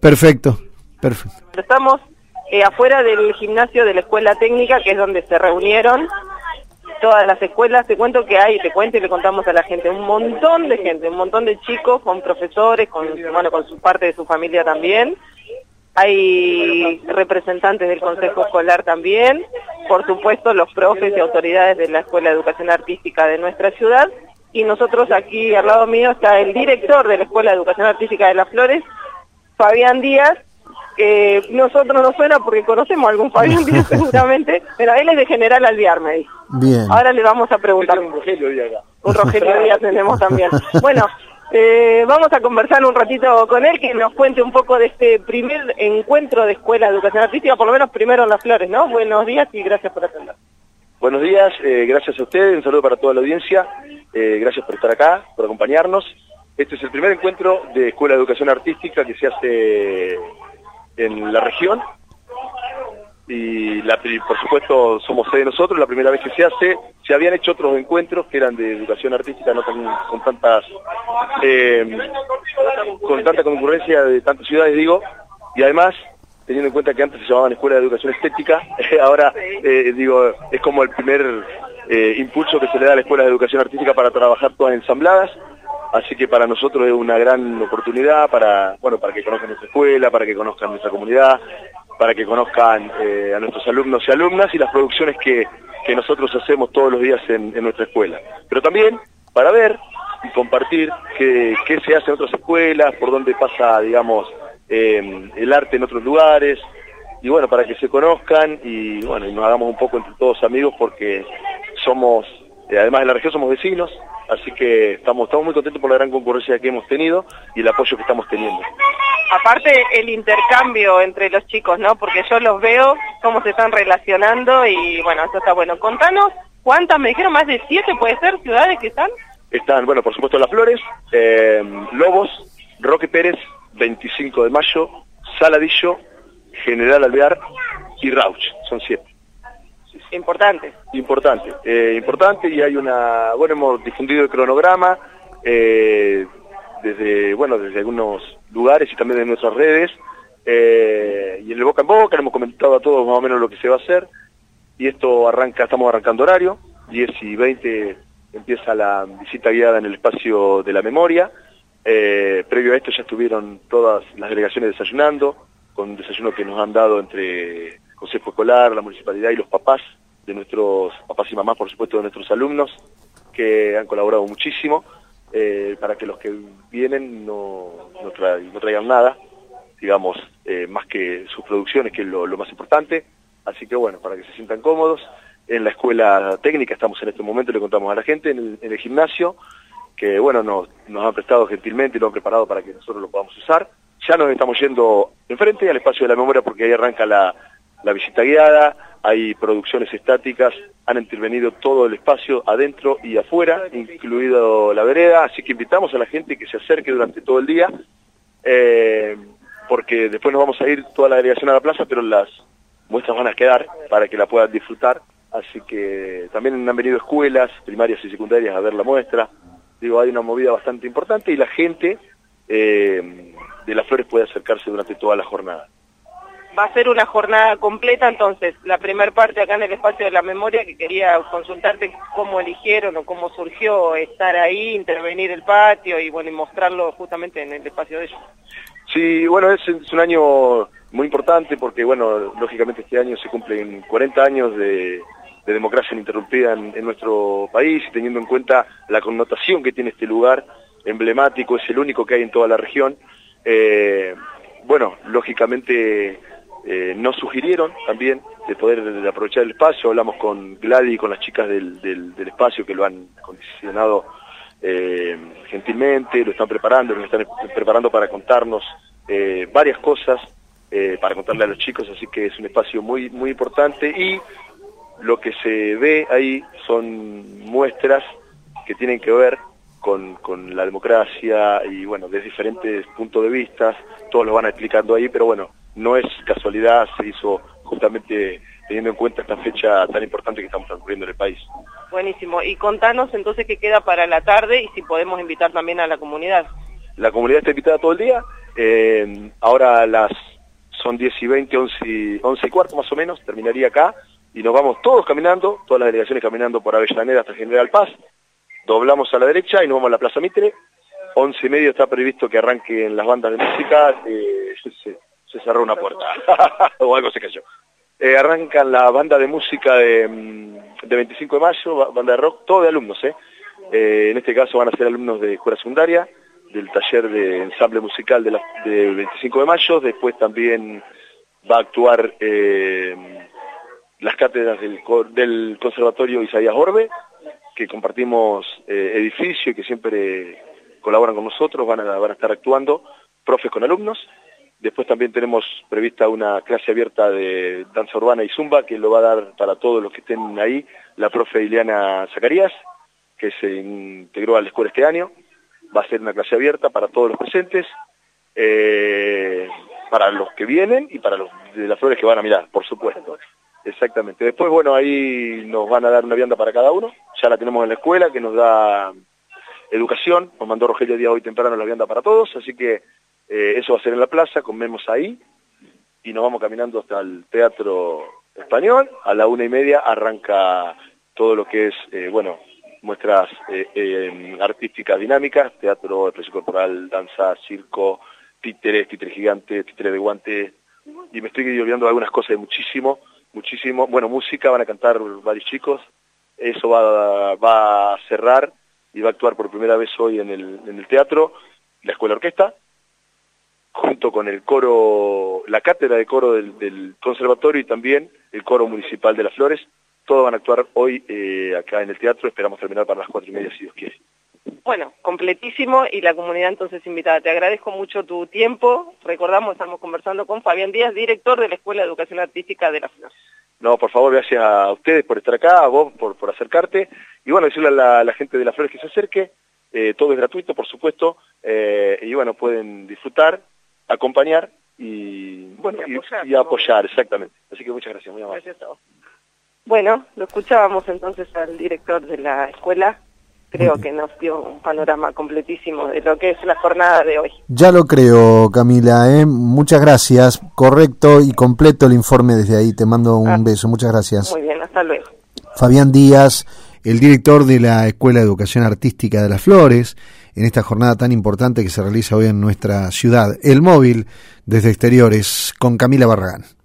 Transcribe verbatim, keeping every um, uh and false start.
Perfecto, perfecto. Estamos eh, afuera del gimnasio de la escuela técnica, que es donde se reunieron todas las escuelas. Te cuento que hay, te cuento y le contamos a la gente, un montón de gente, un montón de chicos con profesores, con, bueno, con su parte de su familia también. Hay representantes del Consejo Escolar también, por supuesto los profes y autoridades de la Escuela de Educación Artística de nuestra ciudad, y nosotros aquí al lado mío está el director de la Escuela de Educación Artística de Las Flores, Fabián Díaz, que nosotros nos suena porque conocemos a algún Fabián Díaz seguramente, pero él es de General Alvear, me dijo. Bien. Ahora le vamos a preguntar. Un Rogelio Díaz acá. Un Rogelio Díaz tenemos también. Bueno, eh, vamos a conversar un ratito con él, que nos cuente un poco de este primer encuentro de Escuela de Educación Artística, por lo menos primero en Las Flores, ¿no? Buenos días y gracias por atender. Buenos días, eh, gracias a ustedes, un saludo para toda la audiencia, eh, gracias por estar acá, por acompañarnos. Este es el primer encuentro de Escuela de Educación Artística que se hace en la región y la, por supuesto somos sede nosotros, la primera vez que se hace. Se habían hecho otros encuentros que eran de educación artística, no tan, con tantas eh, con tanta concurrencia de tantas ciudades, digo, y además teniendo en cuenta que antes se llamaban Escuela de Educación Estética, ahora eh, digo, es como el primer eh, impulso que se le da a la Escuela de Educación Artística para trabajar todas ensambladas. Así que para nosotros es una gran oportunidad para, bueno, para que conozcan nuestra escuela, para que conozcan nuestra comunidad, para que conozcan eh, a nuestros alumnos y alumnas y las producciones que, que nosotros hacemos todos los días en, en nuestra escuela. Pero también para ver y compartir qué, qué se hace en otras escuelas, por dónde pasa, digamos, eh, el arte en otros lugares, y bueno, para que se conozcan y bueno, y nos hagamos un poco entre todos amigos, porque somos, eh, además de la región, somos vecinos. Así que estamos, estamos muy contentos por la gran concurrencia que hemos tenido y el apoyo que estamos teniendo. Aparte el intercambio entre los chicos, ¿no? Porque yo los veo, cómo se están relacionando y bueno, eso está bueno. Contanos, ¿cuántas? Me dijeron más de siete, ¿puede ser? ¿Ciudades que están? Están, bueno, por supuesto Las Flores, eh, Lobos, Roque Pérez, veinticinco de mayo, Saladillo, General Alvear y Rauch, son siete. Importante. Importante, eh, importante y hay una, bueno, hemos difundido el cronograma eh, desde, bueno, desde algunos lugares y también en nuestras redes, eh, y en el boca en boca le hemos comentado a todos más o menos lo que se va a hacer, y esto arranca, estamos arrancando horario, diez y veinte empieza la visita guiada en el espacio de la memoria. Eh, previo a esto ya estuvieron todas las delegaciones desayunando, con un desayuno que nos han dado entre Consejo Escolar, la Municipalidad y los papás de nuestros papás y mamás, por supuesto, de nuestros alumnos, que han colaborado muchísimo eh, para que los que vienen no, no, tra no traigan nada, digamos, eh, más que sus producciones, que es lo, lo más importante. Así que bueno, para que se sientan cómodos. En la escuela técnica estamos en este momento, le contamos a la gente, en el, en el gimnasio, que bueno, nos, nos han prestado gentilmente y lo han preparado para que nosotros lo podamos usar. Ya nos estamos yendo enfrente al espacio de la memoria, porque ahí arranca la, la visita guiada, hay producciones estáticas, han intervenido todo el espacio adentro y afuera, incluido la vereda, así que invitamos a la gente que se acerque durante todo el día, eh, porque después nos vamos a ir toda la delegación a la plaza, pero las muestras van a quedar para que la puedan disfrutar, así que también han venido escuelas primarias y secundarias a ver la muestra. Digo, hay una movida bastante importante y la gente eh, de Las Flores puede acercarse durante toda la jornada. Va a ser una jornada completa, entonces, la primera parte acá en el espacio de la memoria, que quería consultarte cómo eligieron o cómo surgió estar ahí, intervenir el patio y bueno, y mostrarlo justamente en el espacio de ellos. Sí, bueno, es, es un año muy importante porque, bueno, lógicamente este año se cumplen cuarenta años de, de democracia ininterrumpida en, en nuestro país, y teniendo en cuenta la connotación que tiene este lugar emblemático, es el único que hay en toda la región, eh, bueno, lógicamente eh, nos sugirieron también de poder de aprovechar el espacio. Hablamos con Gladys y con las chicas del, del, del espacio que lo han acondicionado eh, gentilmente, lo están preparando, lo están preparando para contarnos eh, varias cosas, eh, para contarle a los chicos, así que es un espacio muy, muy importante, y lo que se ve ahí son muestras que tienen que ver Con, con la democracia y bueno, de diferentes puntos de vista, todos lo van explicando ahí, pero bueno, no es casualidad, se hizo justamente teniendo en cuenta esta fecha tan importante que estamos transcurriendo en el país. Buenísimo, y contanos entonces qué queda para la tarde y si podemos invitar también a la comunidad. La comunidad está invitada todo el día, Eh, ahora a las son diez y veinte, once y, once y cuarto más o menos, terminaría acá, y nos vamos todos caminando, todas las delegaciones caminando por Avellaneda hasta General Paz, doblamos a la derecha y nos vamos a la Plaza Mitre. Once y medio está previsto que arranquen las bandas de música, eh, se, se cerró una puerta, o algo se cayó. Eh, arrancan la banda de música de, de veinticinco de mayo, banda de rock, todo de alumnos, ¿eh? Eh, en este caso van a ser alumnos de escuela secundaria, del taller de ensamble musical de, la, de veinticinco de mayo, después también va a actuar eh, las cátedras del, del Conservatorio Isaías Orbe, que compartimos eh, edificio y que siempre colaboran con nosotros, van a, van a estar actuando, profes con alumnos. Después también tenemos prevista una clase abierta de danza urbana y zumba, que lo va a dar para todos los que estén ahí, la profe Ileana Zacarías, que se integró a la escuela este año. Va a ser una clase abierta para todos los presentes, eh, para los que vienen y para los de las flores que van a mirar, por supuesto. Exactamente. Después, bueno, ahí nos van a dar una vianda para cada uno, ya la tenemos en la escuela, que nos da educación, nos mandó Rogelio Díaz hoy temprano la vianda para todos, así que eh, eso va a ser en la plaza, comemos ahí, y nos vamos caminando hasta el Teatro Español. A la una y media arranca todo lo que es, eh, bueno, muestras eh, eh, artísticas dinámicas, teatro, expresión corporal, danza, circo, títeres, títeres gigantes, títeres de guante, y me estoy olvidando de algunas cosas, de muchísimo, muchísimo. Bueno, música, van a cantar varios chicos, eso va, va a cerrar y va a actuar por primera vez hoy en el, en el teatro la Escuela Orquesta, junto con el coro, la cátedra de coro del, del conservatorio y también el coro municipal de Las Flores. Todos van a actuar hoy eh, acá en el teatro, esperamos terminar para las cuatro y media si Dios quiere. Bueno, completísimo, y la comunidad entonces invitada. Te agradezco mucho tu tiempo. Recordamos, estamos conversando con Fabián Díaz, director de la Escuela de Educación Artística de Las Flores. No, por favor, gracias a ustedes por estar acá, a vos por, por acercarte, y bueno, decirle a la, a la gente de Las Flores que se acerque, eh, todo es gratuito, por supuesto, eh, y bueno, pueden disfrutar, acompañar y bueno, y apoyar, y, y apoyar, exactamente. Así que muchas gracias, muy amable. Gracias a vos. Bueno, lo escuchábamos entonces al director de la escuela. Creo que nos dio un panorama completísimo de lo que es la jornada de hoy. Ya lo creo, Camila, ¿eh? Muchas gracias. Correcto y completo el informe desde ahí. Te mando un ah, beso. Muchas gracias. Muy bien, hasta luego. Fabián Díaz, el director de la Escuela de Educación Artística de Las Flores, en esta jornada tan importante que se realiza hoy en nuestra ciudad. El móvil desde exteriores con Camila Barragán.